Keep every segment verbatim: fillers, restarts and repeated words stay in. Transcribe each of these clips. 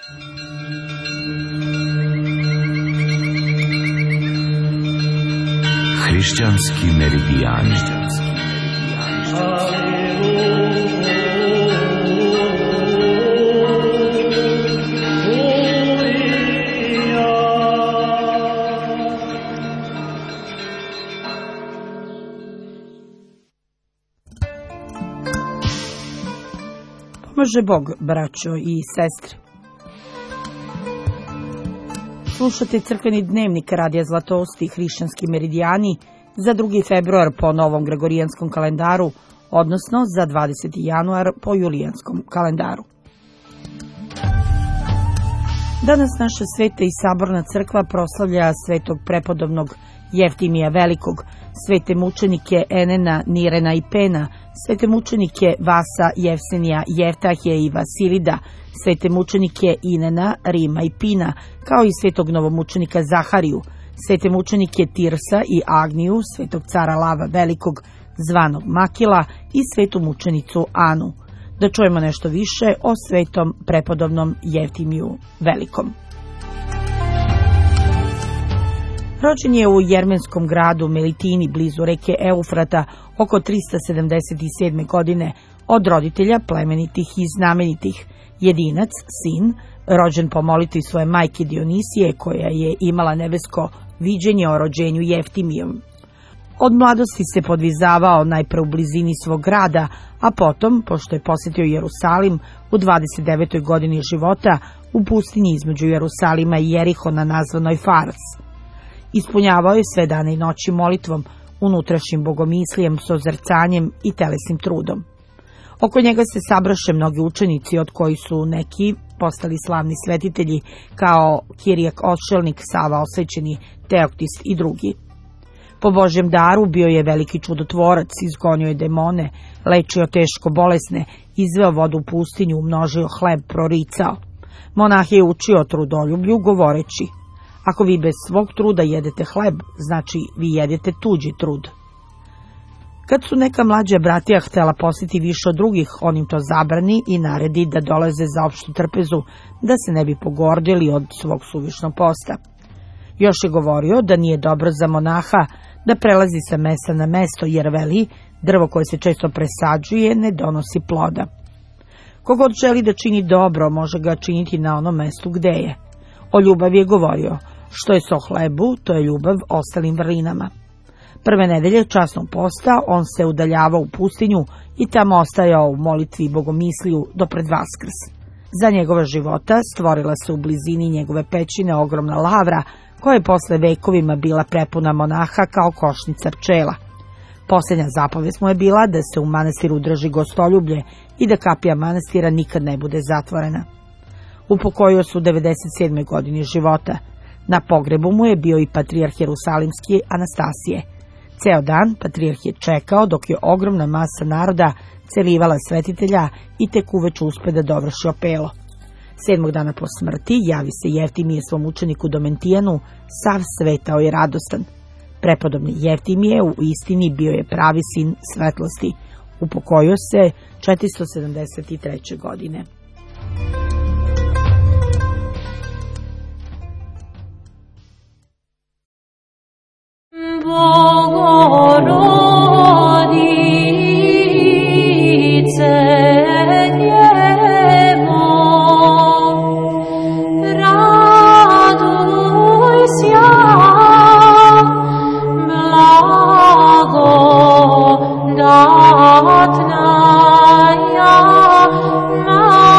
Hrišćanski meridijani. Pomaže Bog, braćo i sestre. Slušate crkveni dnevnik Radija Zlatoust i Hrišćanski meridijani za drugi februar po novom gregorijanskom kalendaru, odnosno za dvadeseti januar po julijanskom kalendaru. Danas naša sveta i saborna crkva proslavlja svetog prepodobnog Jeftimija Velikog, svete mučenike Enena, Nirena i Pena, svete mučenike Vasa, Jevsenija, Jeftahije i Vasilida, svete mučenike Inena, Rima i Pina, kao i svetog novomučenika Zahariju, svete mučenike Tirsa i Agniju, svetog cara Lava Velikog, zvanog Makila, i svetu mučenicu Anu. Da čujemo nešto više o svetom prepodobnom Jeftimiju Velikom. Rođen je u jermenskom gradu Melitini blizu reke Eufrata oko trista sedamdeset sedme. godine od roditelja plemenitih i znamenitih. Jedinac, sin, rođen po molitvi svoje majke Dionisije, koja je imala nebesko viđenje o rođenju Jeftimijom. Od mladosti se podvizavao najpre u blizini svog grada, a potom, pošto je posjetio Jerusalim u dvadeset devetoj godini života, u pustinji između Jerusalima i Jerihona nazvanoj Fars. Ispunjavao je sve dane i noći molitvom, unutrašnjim bogomislijem, sozrcanjem i telesnim trudom. Oko njega se sabraše mnogi učenici, od koji su neki postali slavni svetitelji, kao Kirijak Odšelnik, Sava Osvećeni, Teoktis i drugi. Po Božjem daru bio je veliki čudotvorac, izgonio je demone, lečio teško bolesne, izveo vodu u pustinju, umnožio hleb, proricao. Monah je učio trudoljublju, govoreći: ako vi bez svog truda jedete hleb, znači vi jedete tuđi trud. Kad su neka mlađa bratija htela posjeti više od drugih, on im to zabrani i naredi da dolaze za opštu trpezu, da se ne bi pogordili od svog suvišnog posta. Još je govorio da nije dobro za monaha da prelazi sa mesta na mesto, jer veli, drvo koje se često presađuje ne donosi ploda. Kogod želi da čini dobro, može ga činiti na onom mestu gde je. O ljubavi je govorio: što je so hlebu, to je ljubav ostalim vrlinama. Prve nedelje časnog posta on se udaljavao u pustinju i tamo ostajao u molitvi i bogomisliju do pred Vaskrs. Za njegova života stvorila se u blizini njegove pećine ogromna lavra, koja je posle vekovima bila prepuna monaha kao košnica pčela. Posljednja zapovest mu je bila da se u manastiru drži gostoljublje i da kapija manastira nikad ne bude zatvorena. Upokojio se u devedeset sedmoj. godini života. Na pogrebu mu je bio i patrijarh Jerusalimski Anastasije. Ceo dan patrijarh je čekao dok je ogromna masa naroda celivala svetitelja i tek uveče uspe da dovrši opelo. Sedmog dana po smrti javi se Jeftimije svom učeniku Domentijanu, sav svetao i radostan. Prepodobni Jeftimije u istini bio je pravi sin svetlosti. Upokojio se četiristo sedamdeset treće. godine. Blagodatna ja,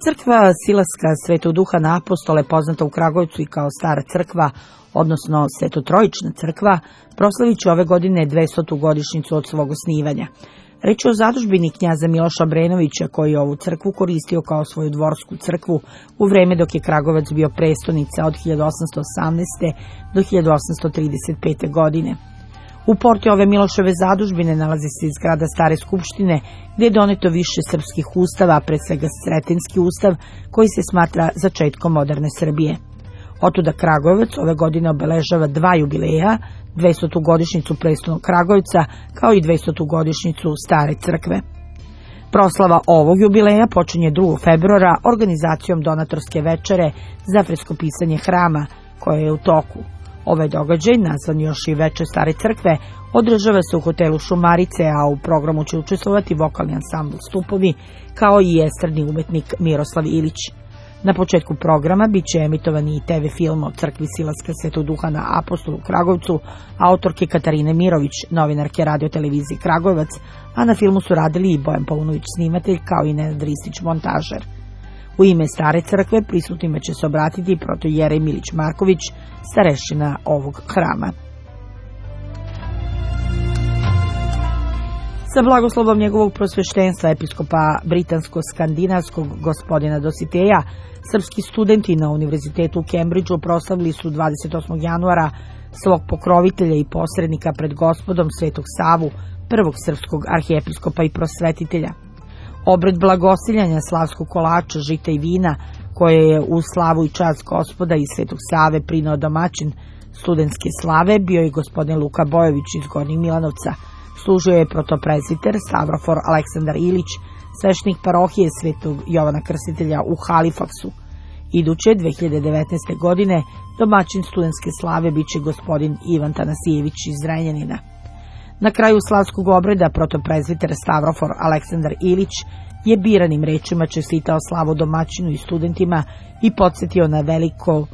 Crkva Silaska Svetog Duha na Apostole, poznata u Kragujevcu i kao Stara crkva, odnosno Svetotrojična crkva, proslavit će ove godine dvestotu godišnjicu od svog osnivanja. Reč je o zadužbini knjaza Miloša Obrenovića, koji je ovu crkvu koristio kao svoju dvorsku crkvu u vreme dok je Kragujevac bio prestonica od hiljadu osamsto osamnaeste. do hiljadu osamsto trideset pete. godine. U porti ove Miloševe zadužbine nalazi se zgrada Stare skupštine, gdje je doneto više srpskih ustava, pre svega Sretenski ustav, koji se smatra začetkom moderne Srbije. Otuda Kragujevac ove godine obeležava dva jubileja, dvestotu godišnjicu prestolnog Kragujevca, kao i dvestotu godišnjicu Stare crkve. Proslava ovog jubileja počinje drugog februara organizacijom donatorske večere za freskopisanje hrama, koje je u toku. Ovaj događaj, nazvan još i Veče Stare crkve, održava se u hotelu Šumarice, a u programu će učestvovati vokalni ansambl Stupovi, kao i estradni umetnik Miroslav Ilić. Na početku programa bit će emitovani i te ve film o crkvi Silaska Svetog Duha na Apostolu u Kragujevcu, autorke Katarine Mirović, novinarke Radio-televizije Kragujevac, a na filmu su radili i Bojan Paunović snimatelj, kao i Nenad Ristić montažer. U ime Stare crkve prisutnima će se obratiti protoijerej Milić Marković, starešina ovog hrama. Sa blagoslovom njegovog prosveštenstva episkopa britansko-skandinavskog gospodina Dositeja, srpski studenti na Univerzitetu u Kembridžu proslavili su dvadeset osmog januara svog pokrovitelja i posrednika pred Gospodom Svetog Savu, prvog srpskog arhijepiskopa i prosvetitelja. Obred blagosiljanja slavskog kolača, žita i vina, koje je u slavu i čast Gospoda i Svetog Save prinao domaćin studentske slave, bio je gospodin Luka Bojović iz Gornjeg Milanovca. Služio je protoprezbiter Stavrofor Aleksandar Ilić, sveštenik parohije Svetog Jovana Krstitelja u Halifaksu. Iduće dve hiljade devetnaeste. godine domaćin studentske slave biće gospodin Ivan Tanasijević iz Zrenjanina. Na kraju slavskog obreda protoprezbiter Stavrofor Aleksandar Ilić je biranim rečima čestitao slavu domaćinu i studentima i podsjetio na veliko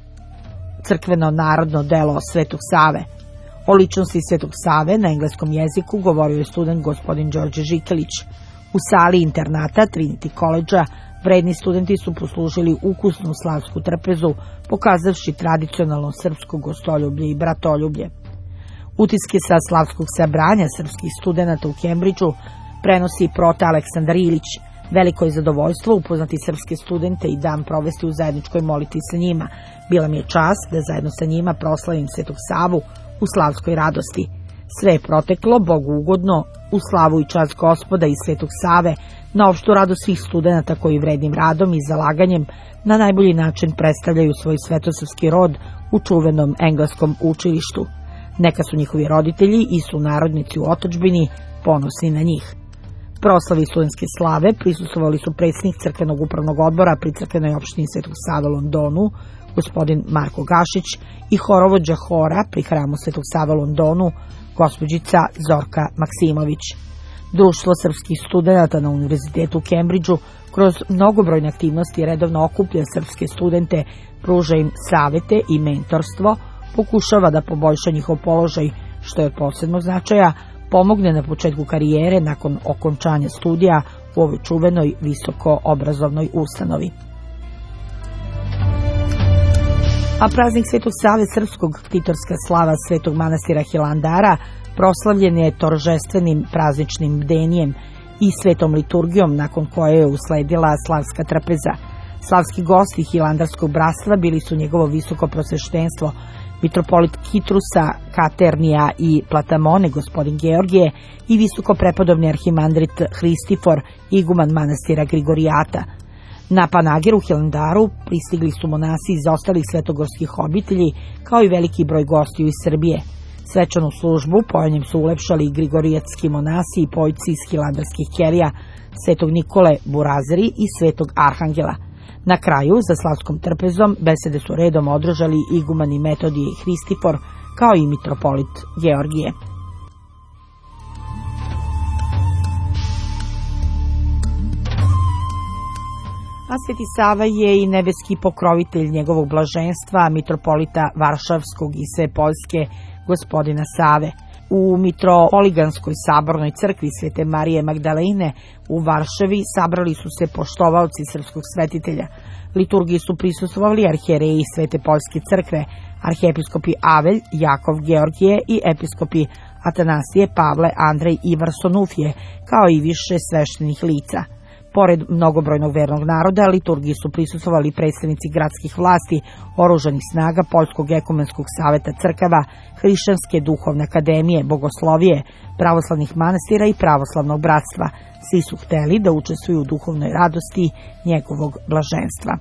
crkveno narodno delo Svetog Save. O ličnosti Svetog Save na engleskom jeziku govorio je student gospodin Đorđe Žikelić. U sali internata Trinity College-a vredni studenti su poslužili ukusnu slavsku trpezu, pokazavši tradicionalno srpsko gostoljublje i bratoljublje. Utiske sa slavskog sabranja srpskih studenata u Kembridžu prenosi prota Aleksandar Ilić. Veliko je zadovoljstvo upoznati srpske studente i dan provesti u zajedničkoj molitvi sa njima. Bila mi je čast da zajedno sa njima proslavim Svetog Savu u slavskoj radosti. Sve je proteklo Bogu ugodno, u slavu i čast Gospoda i Svetog Save, na opštu radost svih studenata koji vrednim radom i zalaganjem na najbolji način predstavljaju svoj svetosavski rod u čuvenom engleskom učilištu. Neka su njihovi roditelji i sunarodnici u otadžbini ponosni na njih. Proslavi studentske slave prisustvovali su predsjednik crkvenog upravnog odbora pri crkvenoj opštini Svetog Save u Londonu, gospodin Marko Gašić, i horovođa hora pri hramu Svetog Save u Londonu, gospođica Zorka Maksimović. Društvo srpskih studenata na Univerzitetu u Kembridžu kroz mnogobrojne aktivnosti redovno okuplja srpske studente, pruža im savete i mentorstvo, pokušava da poboljša njihov položaj, što je od posebnog značaja, pomogne na početku karijere nakon okončanja studija u ovoj čuvenoj visoko obrazovnoj ustanovi. A praznik Svetog Save srpskog ktitorska slava Svetog manastira Hilandara proslavljen je toržestvenim prazničnim bdenjem i svetom liturgijom, nakon koje je usledila slavska trpeza. Slavski gosti Hilandarskog bratstva bili su njegovo visoko prosveštenstvo mitropolit Kitrusa, Katernija i Platamone, gospodin Georgije, i visoko prepodobni arhimandrit Hristifor, iguman manastira Grigorijata. Na Panagiru u Hilandaru pristigli su monasi iz ostalih svetogorskih obitelji, kao i veliki broj gostiju iz Srbije. Svečanu službu pojanjem su ulepšali i grigorijatski monasi i pojci iz hilandarskih kelija, Svetog Nikole Burazeri i Svetog Arhangela. Na kraju, za slavskom trpezom, besede su redom održali igumani Metodije i Hristifor, kao i mitropolit Georgije. A Sveti Sava je i nebeski pokrovitelj njegovog blaženstva, mitropolita Varšavskog i sve Poljske, gospodina Save. U Mitropoliganskoj sabornoj crkvi Svete Marije Magdalene u Varšavi sabrali su se poštovaoci srpskog svetitelja. Liturgiji su prisustvovali arhijereji Svete Poljske crkve, arhijepiskopi Avelj, Jakov Georgije i episkopi Atanasije, Pavle, Andrej i Varsonufije, kao i više sveštenih lica. Pored mnogobrojnog vernog naroda, liturgiji su prisustvovali predstavnici gradskih vlasti, oružanih snaga, Poljskog ekumenskog saveta crkava, Hrišćanske duhovne akademije, bogoslovije, pravoslavnih manastira i pravoslavnog bratstva. Svi su hteli da učestvuju u duhovnoj radosti njegovog blaženstva.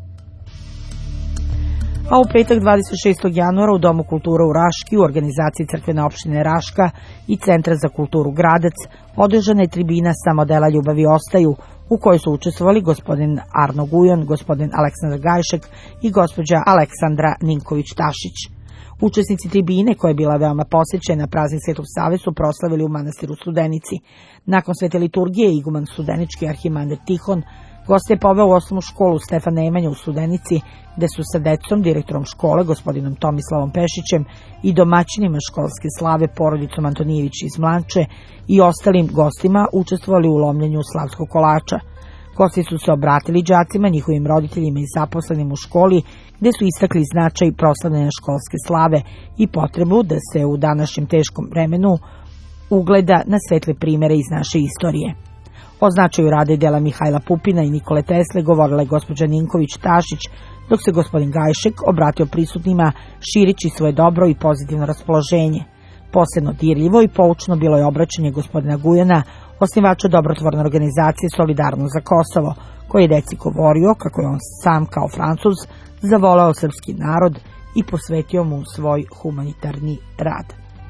A u petak dvadeset šestog januara u Domu kulture u Raški u organizaciji crkvene opštine Raška i Centra za kulturu Gradac održana je tribina sa modela Ljubavi ostaju, u kojoj su učestvovali gospodin Arno Gujon, gospodin Aleksandar Gajšek i gospođa Aleksandra Ninković-Tašić. Učesnici tribine, koja je bila veoma posećena na praznik Svetog Save, su proslavili u manastiru Studenici. Nakon svete liturgije iguman Studenički arhimandir Tihon goste je poveo u osnovnu školu Stefan Nemanja u Studenici, gde su sa decom, direktorom škole, gospodinom Tomislavom Pešićem i domaćinima školske slave, porodicom Antonijević iz Mlanče i ostalim gostima učestvovali u lomljenju slavskog kolača. Gosti su se obratili đacima, njihovim roditeljima i zaposlenim u školi, gde su istakli značaj proslavljanja školske slave i potrebu da se u današnjem teškom vremenu ugleda na svetle primere iz naše istorije. O značaju rada i dela Mihajla Pupina i Nikole Tesle govorila je gospođa Ninković-Tašić, dok se gospodin Gajšek obratio prisutnima širići svoje dobro i pozitivno raspoloženje. Posebno dirljivo i poučno bilo je obraćanje gospodina Gujana, osnivača dobrotvorne organizacije Solidarnost za Kosovo, koji je deci govorio kako je on sam kao Francuz zavoleo srpski narod i posvetio mu svoj humanitarni rad.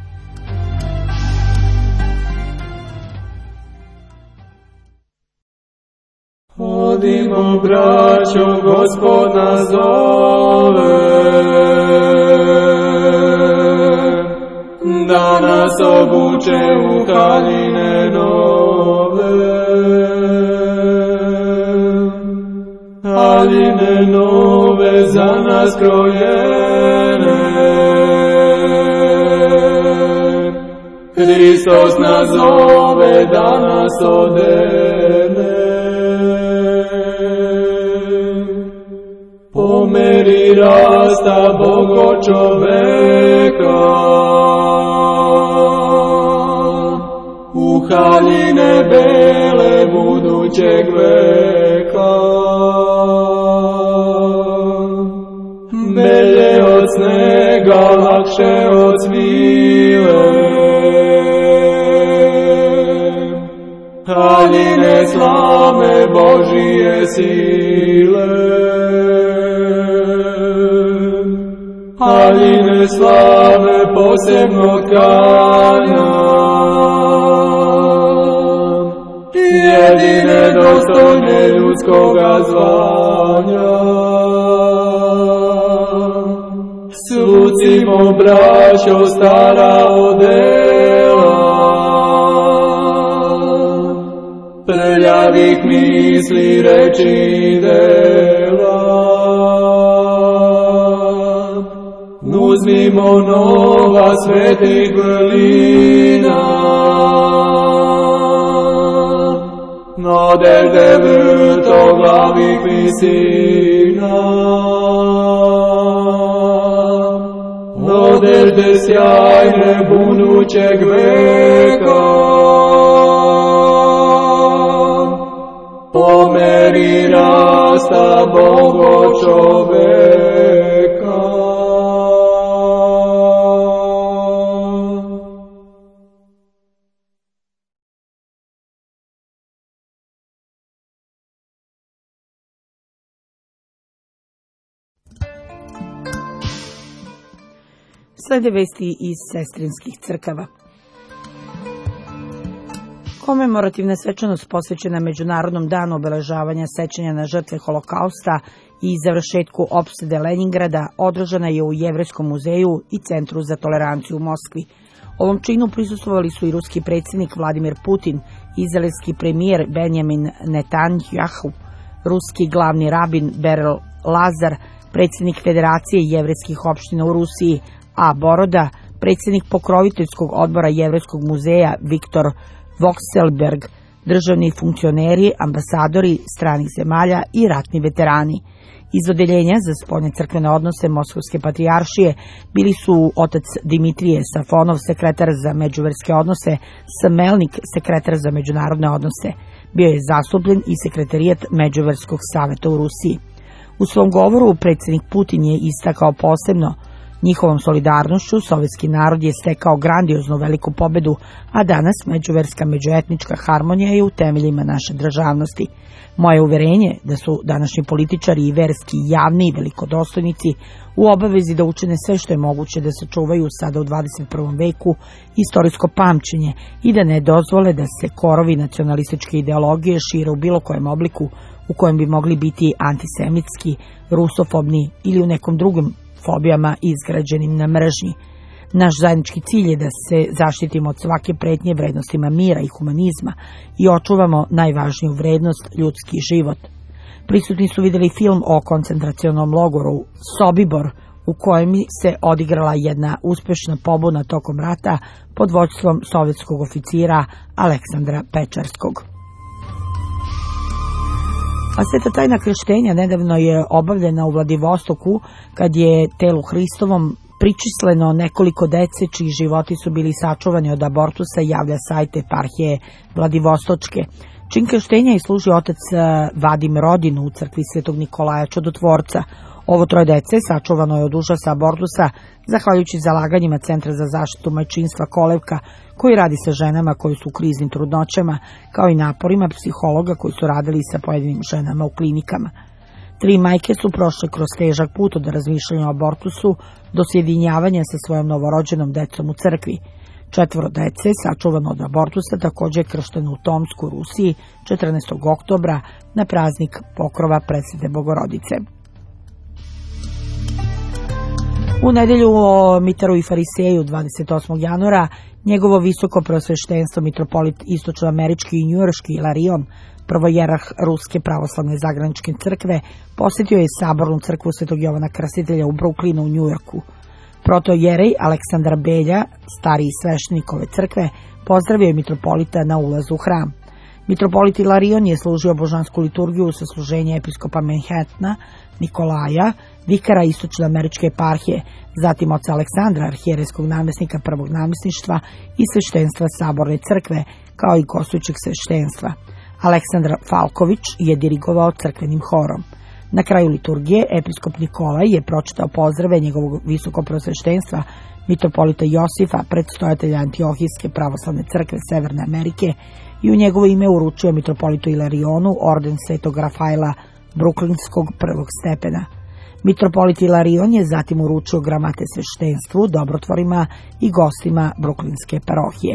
Odimo, braćo, Gospod nas zove, da nas obuče u haljine nove. Haljine nove za nas krojene, Hristos nas zove da nas odene. Po meri rasta Bogo čoveka, u haljine bele budućeg veka. Belje od snega, lakše od svile, haljine slame Božije sile. Haljine slave posebnog tkanja, jedine dostojne ljudskoga zvanja. Srucimo, braćo, stara odela, prljavih misli, reči i dela. Uzmimo nova svetih vrlina, naderde vrtoglavih visina. Naderde sjajne budućeg veka, po meri rasta Bogo čoveka. Slede vesti iz sestrinskih crkava. Komemorativna svečanost posvećena Međunarodnom danu obeležavanja sećanja na žrtve Holokausta i završetku opsade Leningrada održana je u Jevrejskom muzeju i Centru za toleranciju u Moskvi. Ovom činu prisustvovali su i ruski predsjednik Vladimir Putin, izraelski premijer Benjamin Netanjahu, ruski glavni rabin Berel Lazar, predsjednik Federacije jevrejskih opština u Rusiji, A. Boroda, predsjednik pokroviteljskog odbora Jevrejskog muzeja Viktor Vokselberg, državni funkcioneri, ambasadori stranih zemalja i ratni veterani. Iz odeljenja za spoljne crkvene odnose Moskovske patrijaršije bili su otac Dimitrije Safonov, sekretar za međuverske odnose, Samelnik, sekretar za međunarodne odnose. Bio je zastupljen i sekretarijat Međuverskog saveta u Rusiji. U svom govoru predsjednik Putin je istakao posebno: njihovom solidarnošću sovjetski narod je stekao grandioznu veliku pobedu, a danas međuverska međuetnička harmonija je u temeljima naše državnosti. Moje uverenje da su današnji političari i verski javni i velikodostojnici u obavezi da učine sve što je moguće da sačuvaju sada u dvadeset prvom veku istorijsko pamćenje i da ne dozvole da se korovi nacionalističke ideologije šire u bilo kojem obliku u kojem bi mogli biti antisemitski, rusofobni ili u nekom drugom fobijama izgrađenim na mržnji. Naš zajednički cilj je da se zaštitimo od svake pretnje vrednostima mira i humanizma i očuvamo najvažniju vrednost, ljudski život. Prisutni su vidjeli film o koncentracionom logoru Sobibor, u kojem se odigrala jedna uspešna pobuna tokom rata pod vođstvom sovjetskog oficira Aleksandra Pečarskog. A sveta tajna krštenja nedavno je obavljena u Vladivostoku, kad je telu Hristovom pričisleno nekoliko dece čiji životi su bili sačuvani od abortusa, javlja sajt eparhije Vladivostočke. Čin krštenja je služio otac Vadim Rodin u crkvi Svetog Nikolaja Čudotvorca. Ovo troje dece sačuvano je od užasa abortusa zahvaljujući zalaganjima Centra za zaštitu majčinstva Kolevka, koji radi sa ženama koji su u kriznim trudnoćama, kao i naporima psihologa koji su radili sa pojedinim ženama u klinikama. Tri majke su prošle kroz težak put od razmišljanja o abortusu do sjedinjavanja sa svojom novorođenom decom u crkvi. Četvoro dece, sačuvano od abortusa, također je kršteno u Tomsku, Rusiji, četrnaestog oktobra na praznik pokrova Presvete Bogorodice. U nedelju o Mitaru i Fariseju dvadeset osmog januara njegovo visoko prosveštenstvo mitropolit istočnoamerički i njujorški Ilarion, prvojerarh Ruske pravoslavne zagranične crkve, posjetio je sabornu crkvu Svetog Jovana Krstitelja u Brooklynu u Njujorku. Protojerej Aleksandar Belja, stariji sveštenik ove crkve, pozdravio je mitropolita na ulazu u hram. Mitropolit Ilarion je služio božansku liturgiju sa služenja episkopa Manhattana, Nikolaja, vikara istočnoameričke eparhije, zatim oca Aleksandra, arhijerejskog namjesnika prvog namjesništva i sveštenstva saborne crkve, kao i gostujućeg sveštenstva. Aleksandar Falković je dirigovao crkvenim horom. Na kraju liturgije episkop Nikolaj je pročitao pozdrave njegovog visokoprosveštenstva mitropolita Josifa, predstojatelja Antiohijske pravoslavne crkve Severne Amerike, i u njegovo ime uručio mitropolitu Ilarionu orden Svetog Rafaela Brooklynskog prvog stepena. Mitropolit Ilarion je zatim uručio gramate sveštenstvu, dobrotvorima i gostima Brooklynske parohije.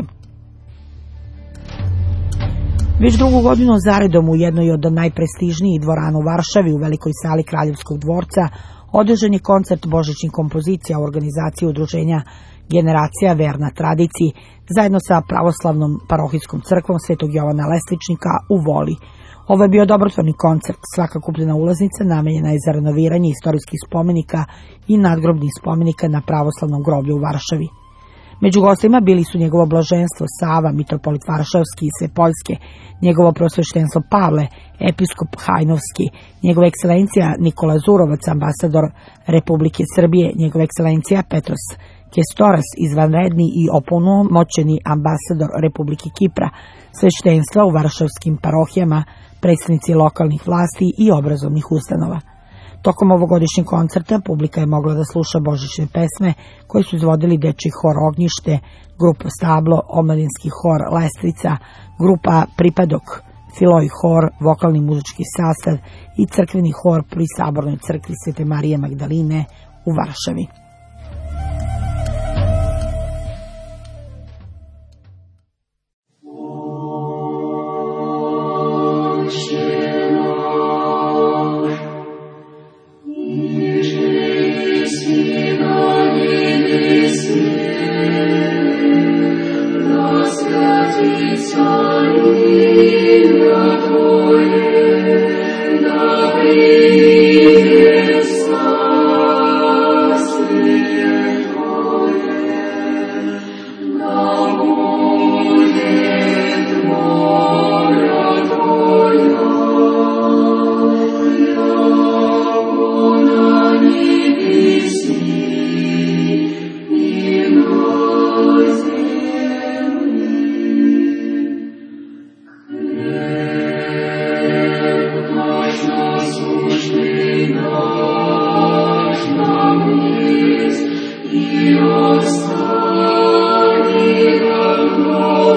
Već drugu godinu zaredom u jednoj od najprestižnijih dvorana u Varšavi u velikoj sali Kraljevskog dvorca održan je koncert božićnih kompozicija u organizaciji udruženja Generacija verna tradiciji zajedno sa pravoslavnom parohijskom crkvom Svetog Jovana Lesličnika u Voli. Ovo je bio dobrotvorni koncert, svaka kupljena ulaznica namenjena je za renoviranje istorijskih spomenika i nadgrobnih spomenika na pravoslavnom groblju u Varšavi. Među gostima bili su njegovo blaženstvo Sava, mitropolit Varšavski i Svepoljske, njegovo prosveštenstvo Pavle, episkop Hajnovski, njegova ekscelencija Nikola Zurovac, ambasador Republike Srbije, njegova ekscelencija Petros Kestoras, izvanredni i opunomoćeni ambasador Republike Kipra, sveštenstva u varšavskim parohijama, predstavnici lokalnih vlasti i obrazovnih ustanova. Tokom ovogodišnjeg koncerta publika je mogla da sluša božićne pesme koje su izvodili dečji hor Ognjište, grupa Stablo, omladinski hor Lestvica, grupa Pripadok, Filoj hor, vokalni muzički sastav i crkveni hor pri sabornoj crkvi Svete Marije Magdaline u Varšavi.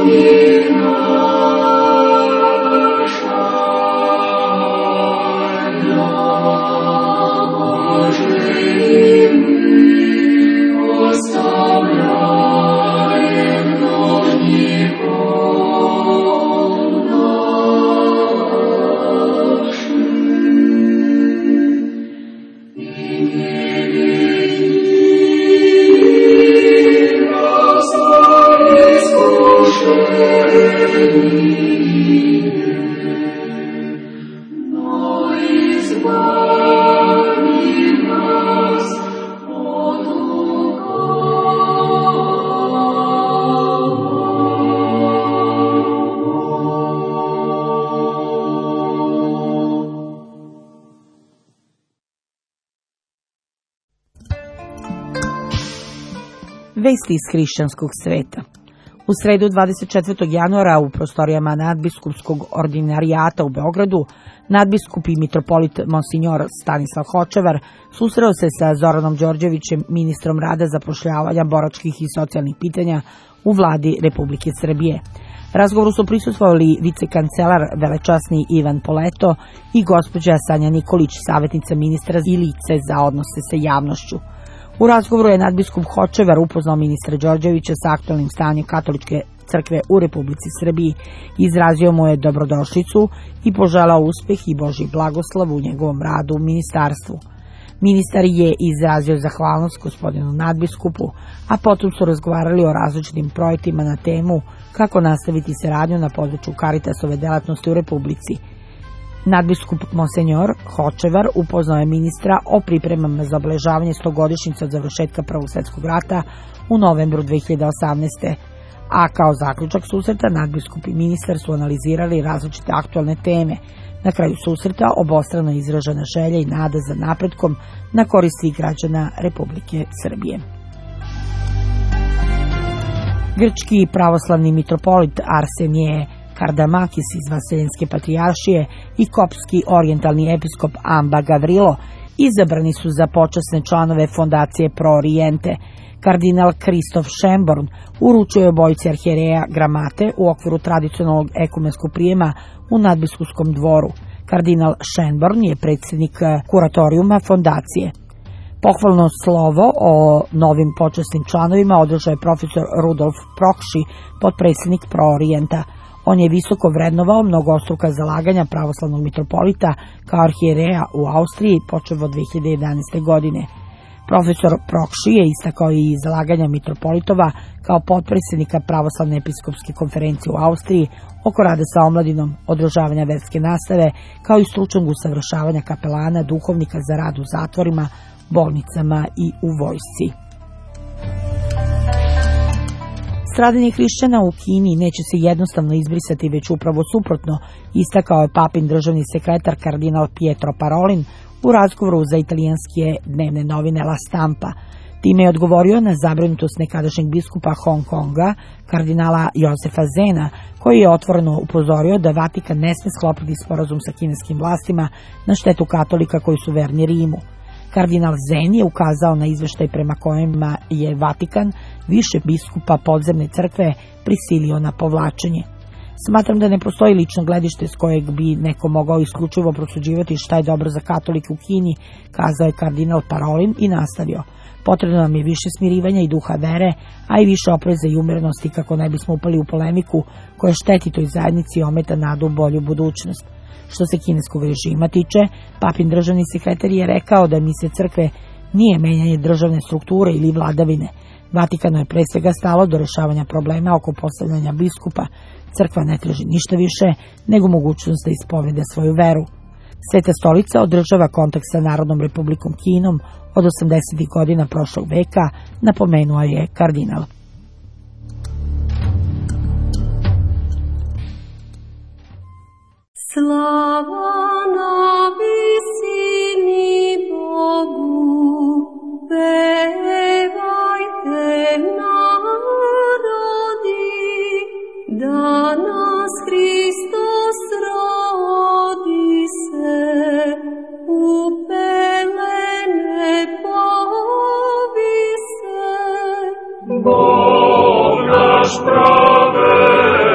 Vesti iz hrišćanskog sveta. U sredu dvadeset četvrtog januara u prostorijama nadbiskupskog ordinarijata u Beogradu nadbiskup i mitropolit Monsignor Stanislav Hočevar susreo se sa Zoranom Đorđevićem, ministrom rada, zapošljavanja, boračkih i socijalnih pitanja u vladi Republike Srbije. Razgovoru su prisustvovali vicekancelar velečasni Ivan Poleto i gospođa Sanja Nikolić, savjetnica ministra i lice za odnose sa javnošću. U razgovoru je nadbiskup Hočevar upoznao ministra Đorđevića sa aktualnim stanjem katoličke crkve u Republici Srbiji, izrazio mu je dobrodošlicu i poželao uspeh i Božji blagoslov u njegovom radu u ministarstvu. Ministar je izrazio zahvalnost gospodinu nadbiskupu, a potom su razgovarali o različitim projektima na temu kako nastaviti saradnju na području Caritasove delatnosti u Republici. Nadbiskup Monsignor Hočevar upoznao je ministra o pripremama za obeležavanje stogodišnjice od završetka Prvog svjetskog rata u novembru dve hiljade osamnaeste. A kao zaključak susreta nadbiskup i ministar su analizirali različite aktualne teme. Na kraju susreta obostrano izražena želja i nada za napretkom na korist svih građana Republike Srbije. Grčki pravoslavni mitropolit Arsenije Kardamakis iz Vaseljenske patrijaršije i kopski orijentalni episkop Amba Gavrilo izabrani su za počasne članove fondacije Pro Oriente. Kardinal Kristof Šemborn uručio je obojici arhijereja gramate u okviru tradicionalnog ekumenskog prijema u nadbiskupskom dvoru. Kardinal Šemborn je predsjednik kuratorijuma fondacije. Pohvalno slovo o novim počasnim članovima održao je profesor Rudolf Prokši, potpredsjednik Pro Orijenta. On je visoko vrednovao mnogostruka zalaganja pravoslavnog mitropolita kao arhijereja u Austriji počev od dve hiljade jedanaeste. godine. Profesor Prokši je istakao i zalaganja mitropolitova kao potpredsjednika pravoslavne episkopske konferencije u Austriji oko rada sa omladinom, održavanja verske nastave, kao i stručnog usavršavanja kapelana, duhovnika za rad u zatvorima, bolnicama i u vojsci. Stradanje hrišćana u Kini neće se jednostavno izbrisati, već upravo suprotno, istakao je papin državni sekretar kardinal Pietro Parolin u razgovoru za italijanske dnevne novine La Stampa. Time je odgovorio na zabrinutost nekadašnjeg biskupa Hong Konga, kardinala Josefa Zena, koji je otvoreno upozorio da Vatikan ne sme sklopiti sporazum sa kineskim vlastima na štetu katolika koji su verni Rimu. Kardinal Zen je ukazao na izveštaj prema kojima je Vatikan više biskupa podzemne crkve prisilio na povlačenje. Smatram da ne postoji lično gledište s kojeg bi neko mogao isključivo prosuđivati šta je dobro za katolike u Kini, kazao je kardinal Parolin i nastavio. Potrebno nam je više smirivanja i duha vere, a i više opreza i umerenosti kako ne bismo upali u polemiku koja šteti toj zajednici i ometa nadu u bolju budućnost. Što se kineskog režima tiče, papin državni sekretar je rekao da misija crkve nije menjanje državne strukture ili vladavine. Vatikanu je pre svega stalo do rešavanja problema oko postavljanja biskupa. Crkva ne traži ništa više nego mogućnost da ispoveda svoju veru. Sveta stolica održava kontakt sa Narodnom republikom Kinom od osamdesetih godina prošlog veka, napomenuo je kardinal. Slava na visini Bogu, pevajte narodi, danas Hristos rodi se, u pelene povi se. Bog naš pravedan,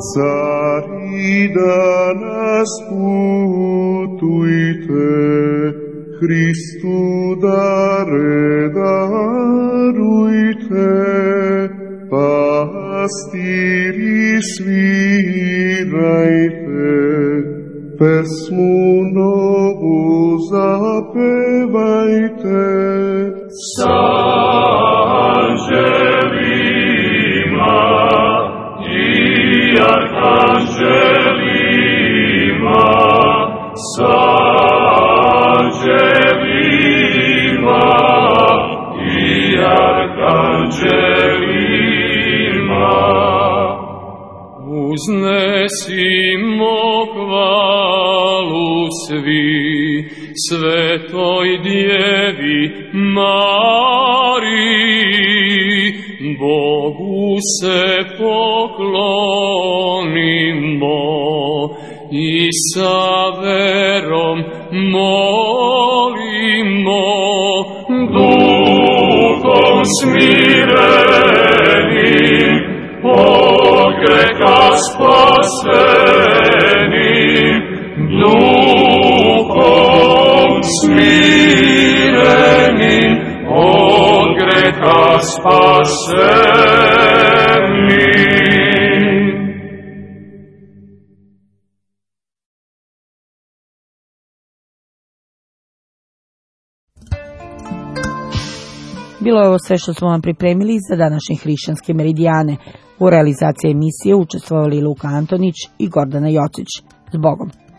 Cari danas putujte, Hristu dare darujte, pastiri svirajte, pesmu novu zapevajte. Sa anđelima i arkanđelima, sa anđelima i arkanđelima. Uznesimo hvalu svi Svetoj Djevi Mariji, Bogu se poklonimo i sa verom molimo. Duhom smirenim, od greha spasenim, Duhom smirenim, od greha spasenim. Bilo je ovo sve što smo vam pripremili za današnje hrišćanske meridijane. U realizaciji emisije učestvovali Luka Antonić i Gordana Jocić. S Bogom!